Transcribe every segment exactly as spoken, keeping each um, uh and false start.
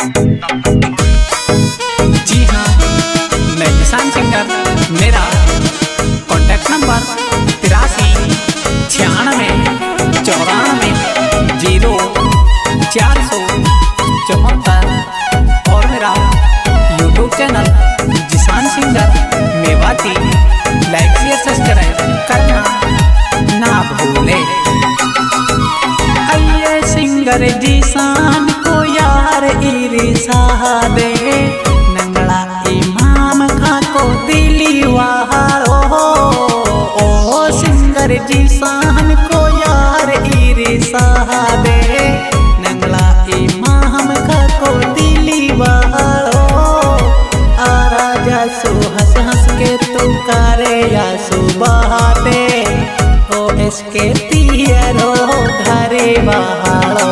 जी हाँ, मैं किसान सिंगर। मेरा कॉन्टैक्ट नंबर तिरासी छियानवे चौरानवे जीरो चार सौ चौहत्तर और मेरा YouTube channel Kisan singer Mewati. Like share subscribe करना ना भूले। अये सिंगर जिसान को यार इरिसा दे, नंगला इमाम खां को दिली वारो। ओ सिंगर जिसान को यार इरिसा दे, नंगला इमाम खां को दिली वारो। आ राजा सो हंस हंस के तू करे या सो बहाते, ओ इसके तियरो घरे बहाड़ो।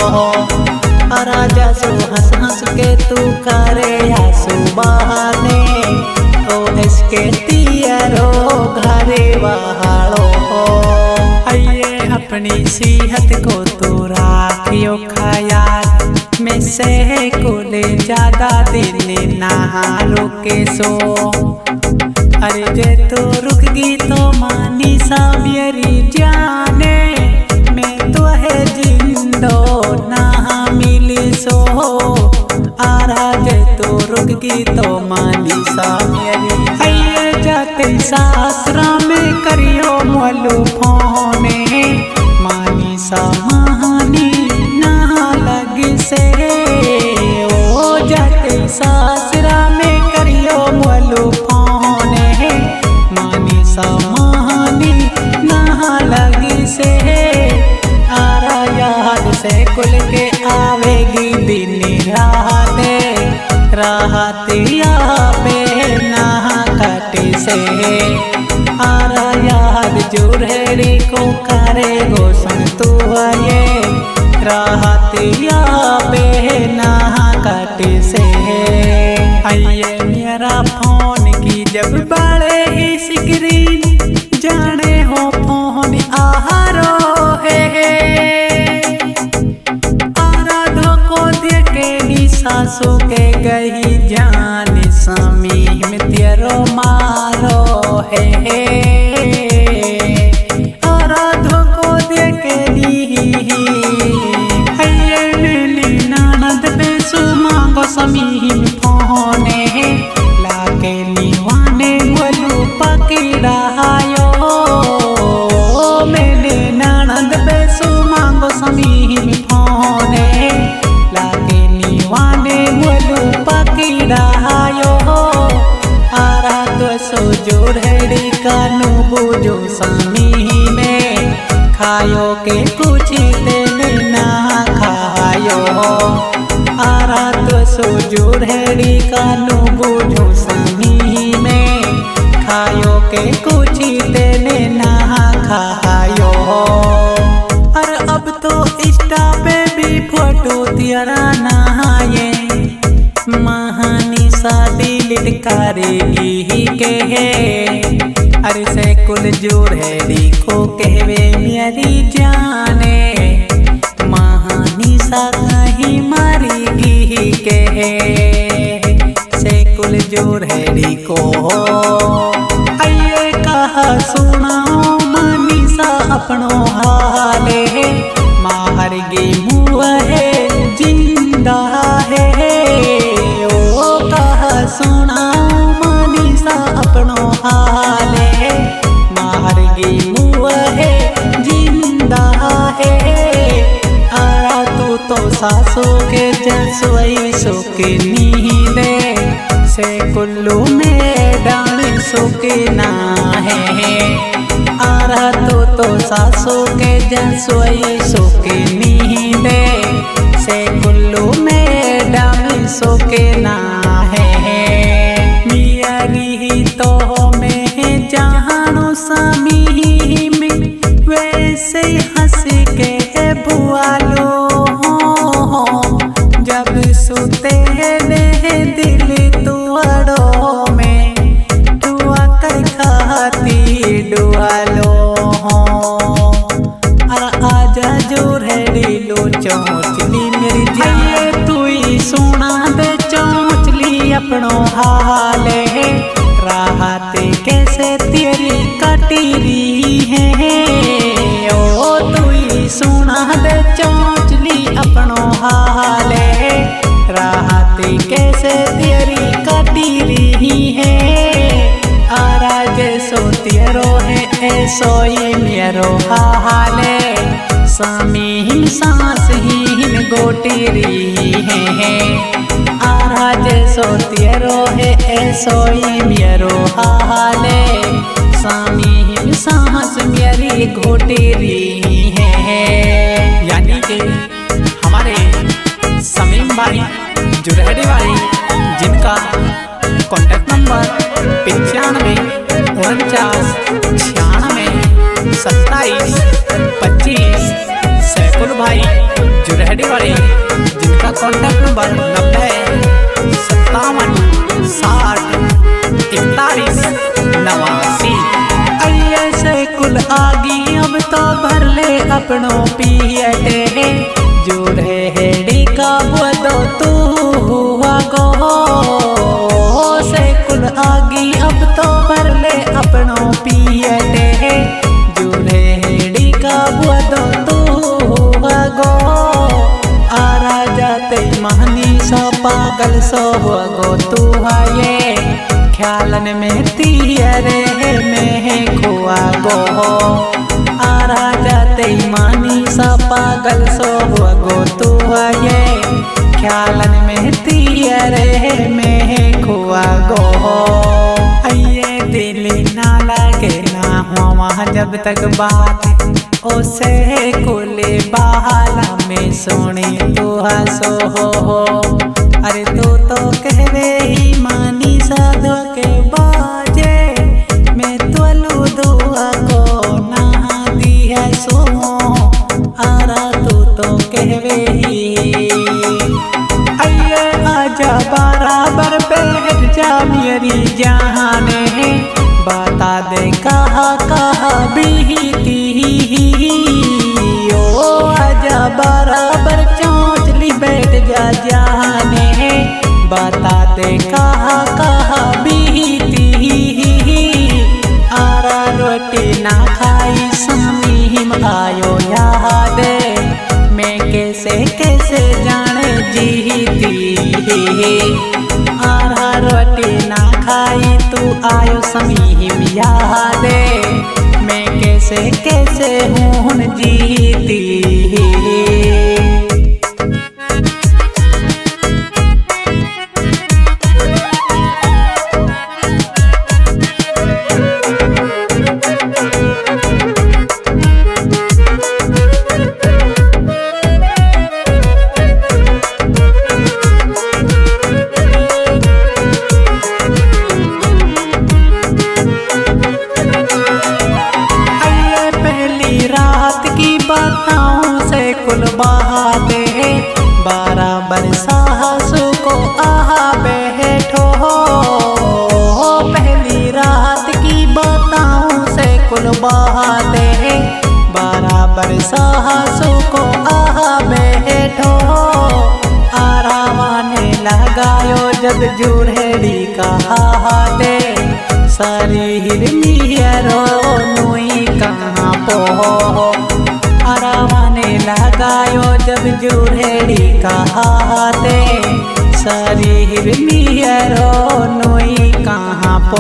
राजा सो हंस हंस के तू करे या सो बहाने, ओ इसके तियरो घरे बहाड़ो। आइए अपनी सेहत को तो राखियो ख्याल, में से कोले ज्यादा दिन नहा रोके सो। अरे जे तो रुक गई तो मानी सा मेरी जाने, मैं तो है जिंदो ना मिली सो। आरा जे तो रुक गई तो मानी सा मेरी। आइए जाते सासरा में करियो मोलू फोने, मानी सा महानी ना लग से। ओ जाते सासरा में करियो मोलू फोने, मानी सा महानी ना लगी से। आरा याद से कुल के आवेगी दिन राते, राहतिया पे ना कटे से। आरा याद जुरेड़ी को करे गो सुन तू ये, राहतिया पे ना कटे से। आइए मेरा फोन की जब बड़े ही स्क्रीन, जाने हो फोन आहारो है। आराधो को देखे नी सासू के गई जान, समी में तेरो मारो है। आराधो को देखे नी ननद पे सुमा समी फोने, लाके नीवाने बोलू पकड़ायो। मैंने ननद पे सुमा समी फोने, लाके नीवाने बोलू पकड़ायो। आरा तो सो जोड़ेड़ी कानू बुझो समी में, खायो के कुछ तेने ना खायो। आरा तो सो जोड़ेड़ी कानू बुझो समी में, खायो के कुछ तेने ना खायो। और अब तो इंस्टा पे भी फोटो तेरा नहाए, महानी सा डिलीट करेगी के है। अरे से कुल जोड़ेड़ी को कहवे मेरी जाने, महानी सा कहीं मारेगी के है। से कुल जोड़ेड़ी को आइए कहा सुनाओ मानी सा अपनो हाले, मार गी मुआ है जिंदा है। ओ कहा सुनाओ मानी सा अपनो हाले, मार गी मुआ है जिंदा है। आरा तू तो सासू के जसवई सो के नींदे, से कुल्लू में डाल सो के ना है। आरा तू तो सासू के जसवई सो के नींदे, से कुल्लू में डाल सो के ना है। मियारी तो में जहानो समी में, वैसे हंस के बुआलो। जब सुते ने दिल तुअड़ो में, दुआ कर खाती डुआलो। आजा जो रेडी लो चौचली मेरी जाए, तू ही सोना अपनो हाले राहत कैसे तेरी कटीरी है। ओ तू सुना दे चौचली अपनो हाले राहत कैसे तेरी कटीरी है। आराज सो तेरो है ऐसो ही मेरो हाले सामी हिम सांस हिम गोटीरी है। आराज सो तेरो है ऐसो ही मेरो हाले सामी हिम सांस मेरी घोटीरी है। यानी कि हमारे समीम भाई जुरहड़ी वाली जिनका कॉन्टैक्ट नंबर पचानवे उनचास छियानवे सत्ताईस पच्चीस, सैकुल भाई जुरहड़ी वाली जिनका कॉन्टैक्ट नंबर नब्बे सत्तावन साठ इकतालीस नवासी। अये सैकुल आगी अब तो भर ले अपनों पियटे जुरहड़ी का बोलो तू हुआ गो। सैकुल आगी अब तो भर ले अपनों पियटे जुरहड़ी का बोलो तू हुआ गो। आरा जाते महनी सो पागल सो गो तू है ख्यालन में तियरे में खुआ गो। आरा जाते मानी सा पागल सो गो तू है ख्यालन में तियरे में खुआ गो। ये दिल ना लगे ना हुआ जब तक बात ओसे कुले बाला में सोनी तू हसो हो। अरे तू तो कहवे ही मानी साधो के बाजे मैं तो दुआ को ना दी है सो। आरा तू तो कहवे ही अये आजा बराबर बैठ जा मेरी जाने बता दे कहा कहा बीती। ओ आजा बराबर चौंचली बैठ जा जाने बता दे कहा कहा बीती। आरा रोटी ना खाई समीम आयो याद मैं कैसे कैसे जाने जीती। आरा रोटी ना खाई तू आयो समीम याद मैं कैसे कैसे हूँ जीती। कुल बहाते बराबर साहसू को आहा बैठो। पहली रात की बताऊं से कुल बहाते बराबर साहसू को आहा बैठो। आरावाने लगायो जब जुरहड़ी का हाथे सारी हिरमियरो नुई कहाँ पो। आरावाने लगायो जब जुरहड़ी का हाथे सारी हिरमियरो नुई कहाँ पो।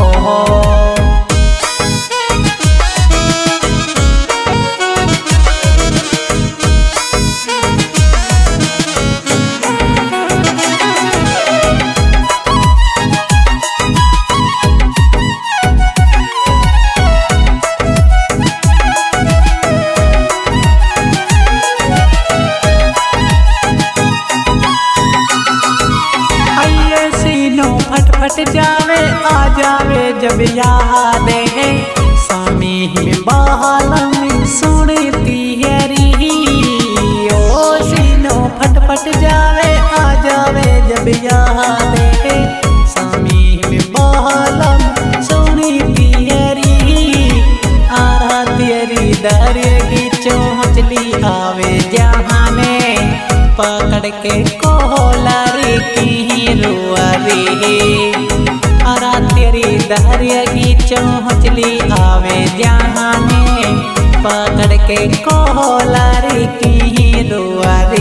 फट जावे आ जावे जब याद है सामी ही बाल में सुनती है री। ओ सीनो फट फट जावे आ जावे जब याद है सामी ही बाल में सुनती है री। आरा तेरी दरिया की चोंचली आवे जहाँ में पकड़ के कोहलारी की रुआ रे। दरिया की चौचली आवे जाने पकड़ के कोलारी की रुआरी।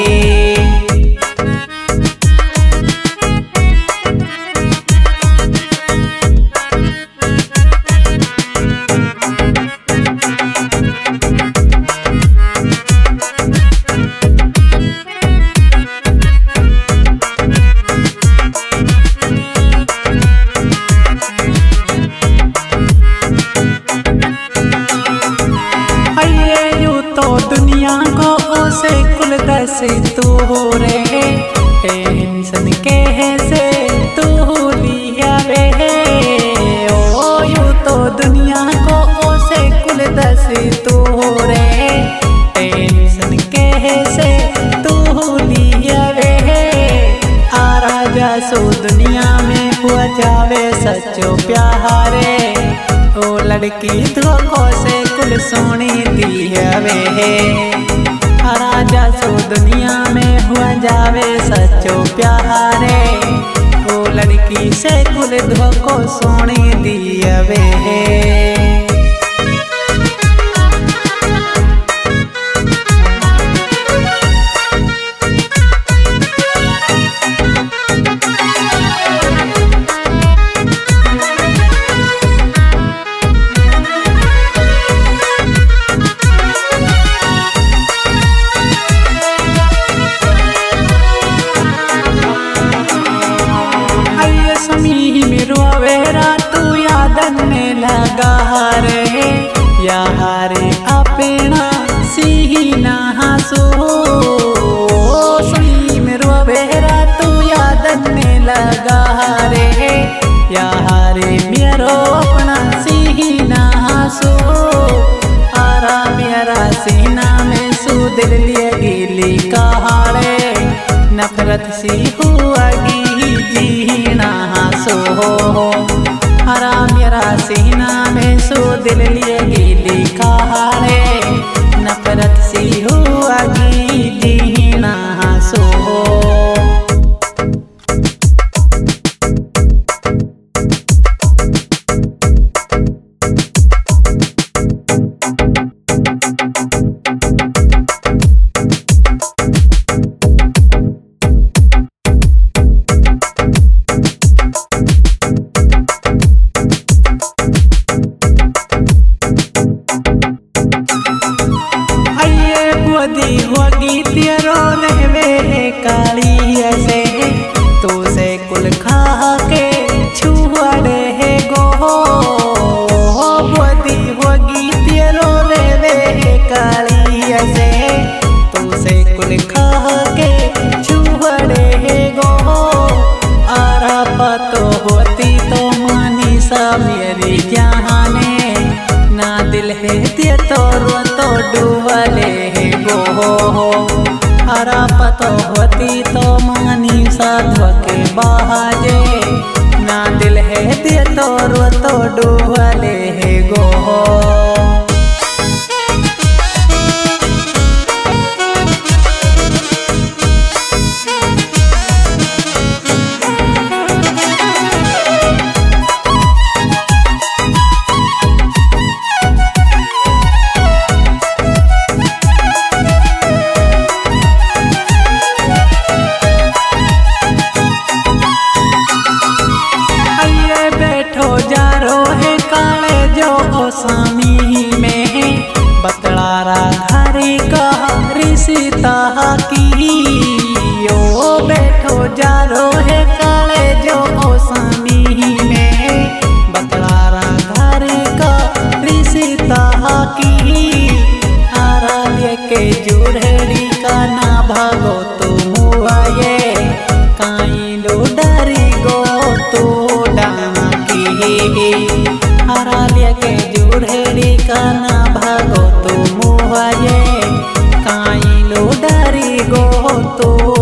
दुनिया को उसे कुल दस तू रे टेंशन कैसे तू लिया रे। ओ यू तो दुनिया को उसे कुल दस तू रे टेंशन कैसे तू लिया रे। आ राजा सो दुनिया में हुआ जावे सच्चो प्यारे। ओ लड़की धोखों से कुल सोनी दी हवे। राजा सो दुनिया में हुआ जावे सच्चो प्यारे। ओ लड़की से कुल धोखों सोनी दी हवे। लगा रे यारे अपना सीना हंसो सुई मेरो बेरा तू याद ने लगा रे यारे मेरो अपना सीना हंसो। आरा मेरा सीना में सुदिल लिए गिली कहाड़े नफरत सी हुआ गी जीना हंसो। हरा मेरा सीना में सो दिल लिए गिली कहाड़े नफरत सी हुआ गी जीना हंसो। दी होगी तेरो रहवे काली ऐसे तो से कुल खा के छुआड़े है गो। बोदी होगी तेरो रहवे काली ऐसे तो से कुल खा के छुआड़े है गो। आरा पतो होती तो मानी सा मेरी जाने ना दिल है ते तो रो तो डूबले गो। हरा पतो होती तो मानी साधु के बाजे ना दिल है दे तो रो तो डूबले गो। सामी में बतलारा घरी का रिश्ता की ओ बैठो जारो है काले जो सामी में बतलारा घरी का रिश्ता की। आरा लेके जुड़ेड़ी का ना भागो तुम आए काई लो डरी गो तो डाकी। हरा लेके जुड़ेड़ी का ना भागो तुम आए काई लो डरी गो तो